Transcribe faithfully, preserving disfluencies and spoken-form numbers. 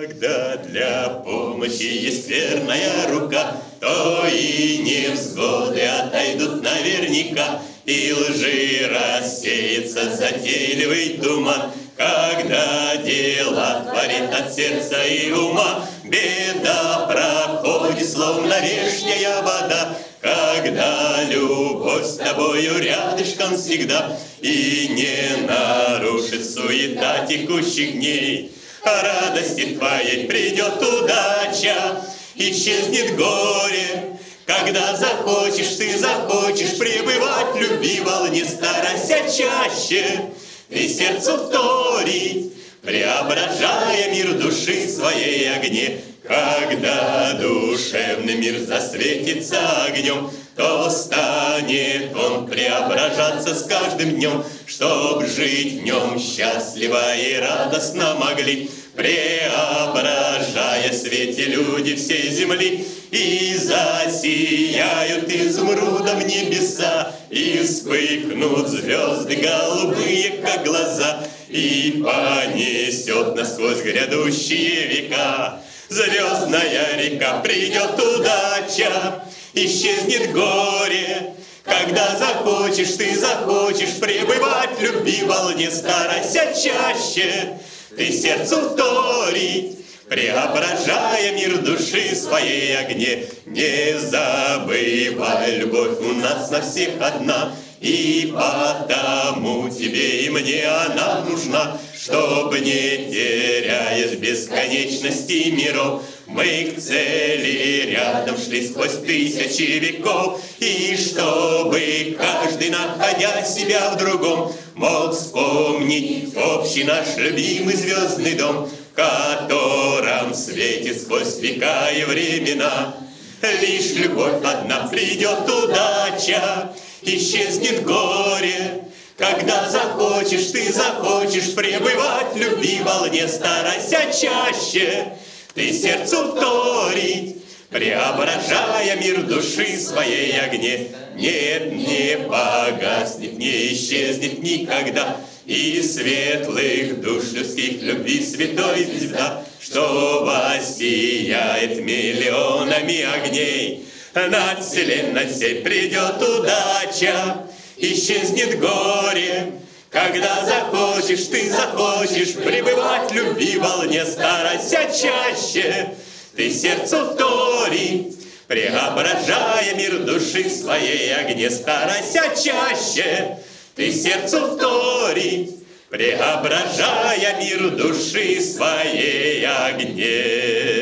Когда для помощи есть верная рука, то и невзгоды отойдут наверняка, и лжи рассеется затейливый туман. Когда дело творит от сердца и ума, беда проходит, словно вешняя вода. Когда любовь с тобою рядышком всегда, и не нарушит суета текущих дней, а радости твоей придет удача, исчезнет горе. Когда захочешь, ты захочешь пребывать в любви, волне старайся чаще ты сердцу вторить, преображая мир души своей огне. Когда душевный мир засветится огнем, то станет он преображаться с каждым днем, чтоб жить в нем счастливо и радостно могли, преображая в свете люди всей земли. И засияют изумрудом небеса, и вспыхнут звезды голубые, как глаза, и понесет нас сквозь грядущие века. Звездная река, придет удача, исчезнет горе. Когда захочешь, ты захочешь пребывать в любви, волне старайся чаще ты сердцу вторить, преображая мир души своей огне. Не забывай, любовь у нас на всех одна, и потому тебе и мне она нужна, чтобы, не теряясь в бесконечности миров, мы к цели рядом шли сквозь тысячи веков, и чтобы каждый, находя себя в другом, мог вспомнить общий наш любимый звездный дом, в котором светит сквозь века и времена. Лишь любовь одна, придет удача, исчезнет горе. Когда захочешь, ты захочешь пребывать в любви, волне старайся чаще ты сердцу вторить, преображая мир души своей огне. Нет, не погаснет, не исчезнет никогда и светлых душ людских любви святой звезда, что воссияет миллионами огней. Над вселенной всей придет удача, исчезнет горе. Когда захочешь, ты захочешь пребывать в любви, волне старайся чаще ты сердцу вторить, преображая мир души своей огне. Старайся чаще ты сердцу вторить, преображая мир души своей огне.